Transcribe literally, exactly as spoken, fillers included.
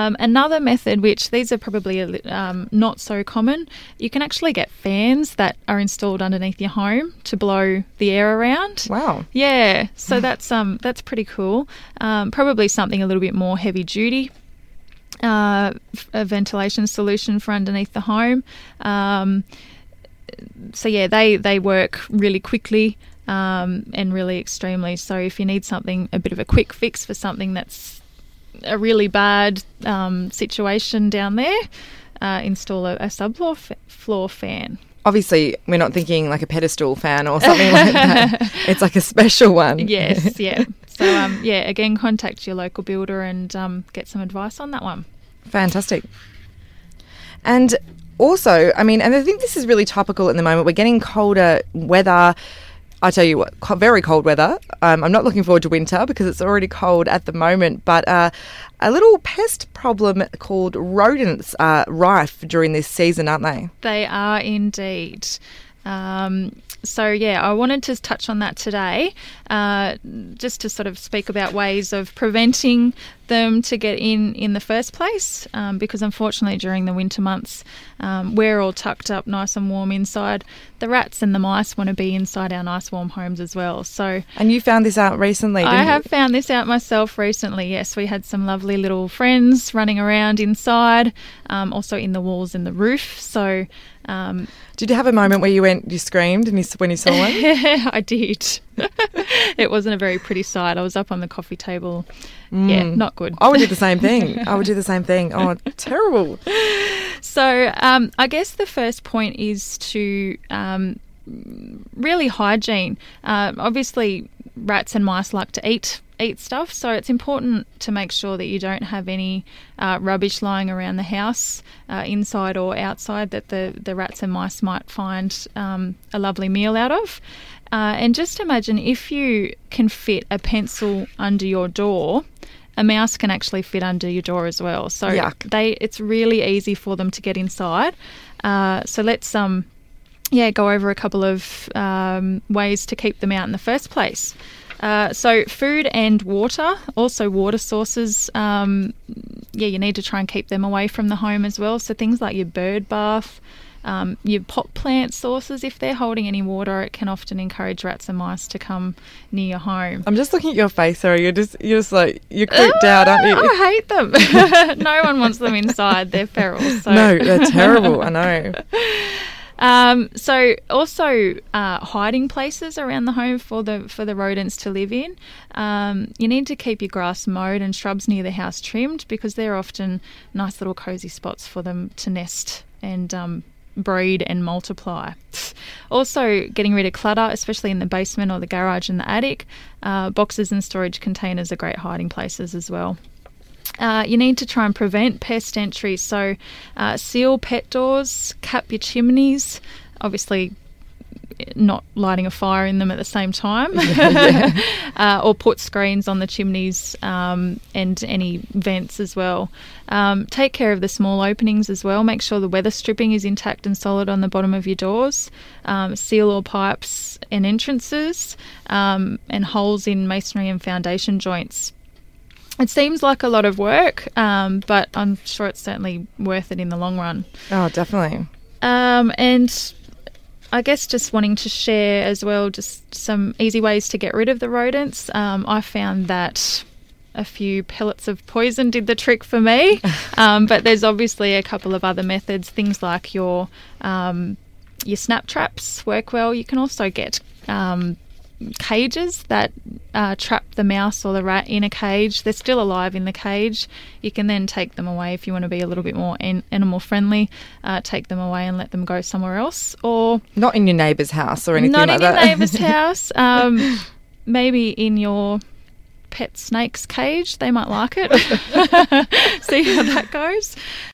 Um, another method, which these are probably a li- um, not so common, you can actually get fans that are installed underneath your home to blow the air around. Wow. Yeah, so that's um that's pretty cool. Um, probably something a little bit more heavy duty. Uh, a ventilation solution for underneath the home. Um, so yeah, they they work really quickly. Um, and really extremely. So if you need something, a bit of a quick fix for something that's a really bad um, situation down there, uh, install a, a subfloor f- floor fan. Obviously, we're not thinking like a pedestal fan or something like that. It's like a special one. Yes, yeah. So um, yeah, again, contact your local builder and um, get some advice on that one. Fantastic. And also, I mean, and I think this is really topical at the moment. We're getting colder weather. I tell you what, co- very cold weather. Um, I'm not looking forward to winter because it's already cold at the moment. But uh, a little pest problem called rodents are rife during this season, aren't they? They are indeed. Um, so, yeah, I wanted to touch on that today, uh, just to sort of speak about ways of preventing them to get in in the first place, um, because unfortunately during the winter months um, we're all tucked up nice and warm inside. The rats and the mice want to be inside our nice warm homes as well. So, and you found this out recently, didn't I you? have found this out myself recently, yes. We had some lovely little friends running around inside, um, also in the walls and the roof. So um, did you have a moment where you went, you screamed and you, when you saw one? I did. It wasn't a very pretty sight. I was up on the coffee table. Mm. Yeah, not good. I would do the same thing. I would do the same thing. Oh, terrible. So um, I guess the first point is to um, really hygiene. Uh, obviously, rats and mice like to eat eat stuff, so it's important to make sure that you don't have any uh, rubbish lying around the house, uh, inside or outside, that the, the rats and mice might find um, a lovely meal out of. Uh, and just imagine if you can fit a pencil under your door, a mouse can actually fit under your door as well. So Yuck. they it's really easy for them to get inside. Uh, so let's um yeah go over a couple of um, ways to keep them out in the first place. Uh, so food and water, also water sources, um, yeah, you need to try and keep them away from the home as well. So things like your bird bath, um, your pot plant sources, if they're holding any water, it can often encourage rats and mice to come near your home. I'm just looking at your face, Sarah. You're just, you're just like, you're creeped out, aren't you? I hate them. No one wants them inside. They're feral. So. No, they're terrible. I know. Um, so also uh, hiding places around the home for the for the rodents to live in. Um, you need to keep your grass mowed and shrubs near the house trimmed, because they're often nice little cosy spots for them to nest and um, breed and multiply. Also getting rid of clutter, especially in the basement or the garage and the attic. Uh, boxes and storage containers are great hiding places as well. Uh, you need to try and prevent pest entry, so uh, seal pet doors, cap your chimneys, obviously not lighting a fire in them at the same time, yeah. uh, or put screens on the chimneys um, and any vents as well. Um, take care of the small openings as well. Make sure the weather stripping is intact and solid on the bottom of your doors. Um, seal all pipes and entrances, um, and holes in masonry and foundation joints. It seems like a lot of work, um, but I'm sure it's certainly worth it in the long run. Oh, definitely. Um, and I guess just wanting to share as well just some easy ways to get rid of the rodents. Um, I found that a few pellets of poison did the trick for me, um, but there's obviously a couple of other methods. Things like your um, your snap traps work well. You can also get Um, cages that uh, trap the mouse or the rat in a cage. They're still alive in the cage. You can then take them away if you want to be a little bit more an- animal friendly. Uh, take them away and let them go somewhere else, or not in your neighbour's house or anything not like in that. your neighbour's house. Um, maybe in your pet snake's cage. They might like it. See how that goes.